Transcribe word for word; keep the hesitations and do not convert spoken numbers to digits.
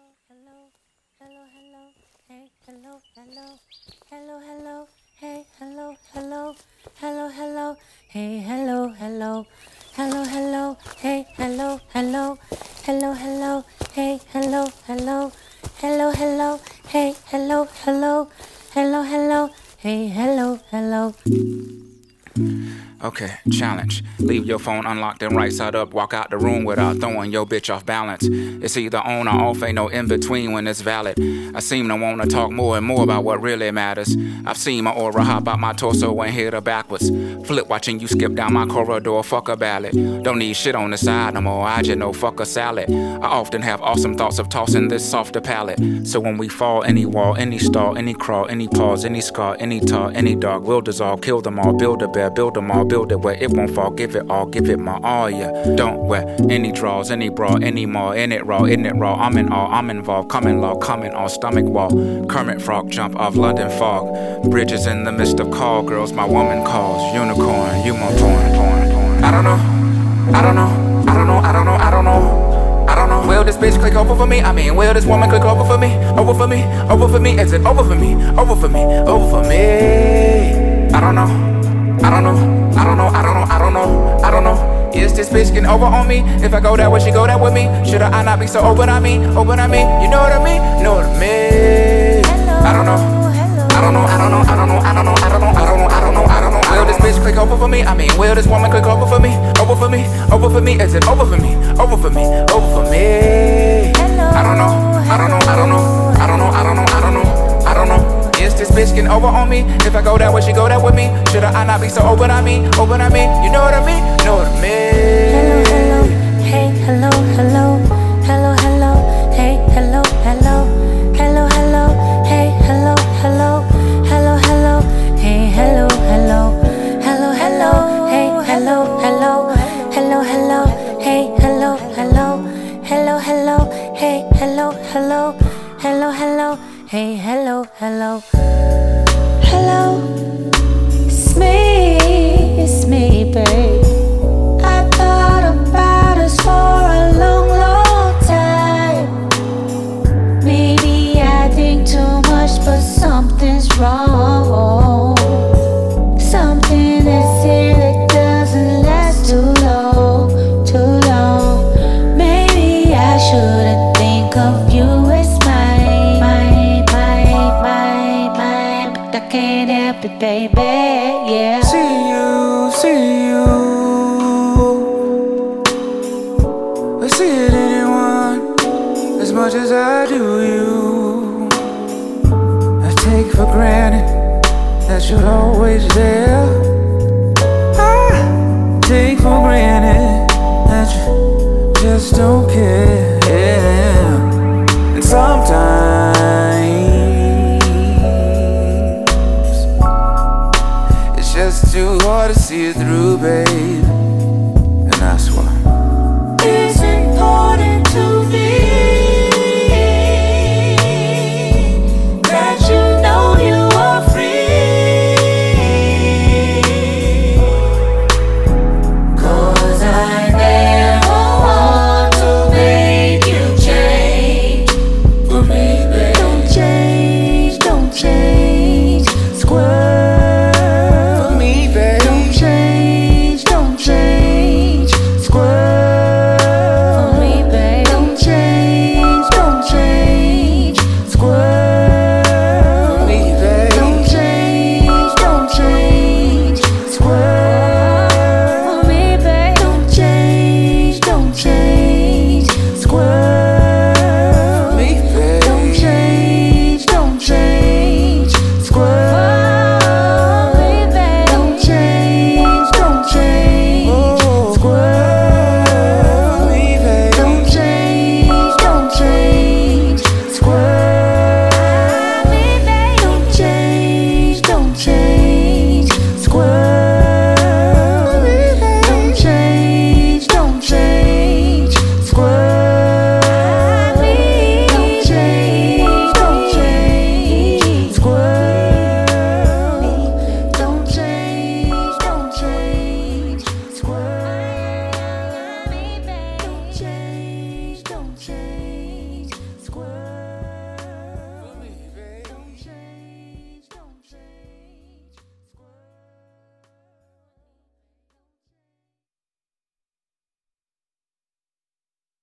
hello, hello, hello, hey, hello, hello, hello, hello, hey, hello, hello, hello, hello, hey, hello, hello, hello, hello, hey, hello, hello, hello, hello, hey, hello, hello, hello, hello, hey, hello, hello, hello, hello, hey, hello, hello. Okay, challenge. Leave your phone unlocked and right side up. Walk out the room without throwing your bitch off balance. It's either on or off, ain't no in between when it's valid. I seem to wanna talk more and more about what really matters. I've seen my aura hop out my torso and hit her backwards. Flip watching you skip down my corridor, fuck a ballad. Don't need shit on the side no more, I just know fuck a salad. I often have awesome thoughts of tossing this softer palate. So when we fall, any wall, any stall, any crawl, any pause, any scar, any tar, any dog will dissolve, kill them all, build a bear, build them all, build it where it won't fall, give it all, give it my all, yeah. Don't wear any draws, any bra, any more, in it raw, in it raw, I'm in all, I'm involved, common law, coming on stomach wall, Kermit Frog jump off London fog, bridges in the midst of call girls, my woman calls, unicorn, you more torn, torn, torn. I don't know, I don't know, I don't know, I don't know, I don't know, I don't know. Will this bitch click over for me? I mean, will this woman click over for me? Over for me, over for me, is it over for me? Over for me, over for me. I don't know. I don't know, I don't know, I don't know, I don't know, I don't know. Is this bitch getting over on me? If I go that way, she go that with me. Should I not be so open on me? Open on me, you know what I mean? Know what I mean? I don't know, I don't know, I don't know, I don't know, I don't know, I don't know, I don't know, I don't know, I don't know. Will this bitch click over for me? I mean, will this woman click over for me? Over for me, over for me, is it over for me? Over for me, over for me. I don't know, I don't know, I don't know, I don't know, I don't know, I don't know, I don't know. Is this bitch getting over on me? If I go that way, she go that with me. Should I not be so open on me? Open on me, you know what I mean? Know what I mean? Hello, hello, hey, hello, hello, hello, hello, hey, hello, hello, hello, hello, hey, hello, hello, hello, hello, hey, hello, hello, hello, hello, hey, hello, hello, hello, hello, hey, hello, hello, hello, hello, hey, hello, hello, hello, hello, hey, hello, hello. Hello, it's me, it's me, babe. I thought about us for a long, long time. Maybe I think too much, but something's wrong. Something is here that doesn't last too long, too long. Maybe I shouldn't think of you as mine, mine, mine, mine, mine. But I can't help it, baby, yeah. See you, see you. I see it in anyone as much as I do you. I take for granted that you're always there. I take for granted that you just don't care. And sometimes it's just too hard to see it through, babe. And I swear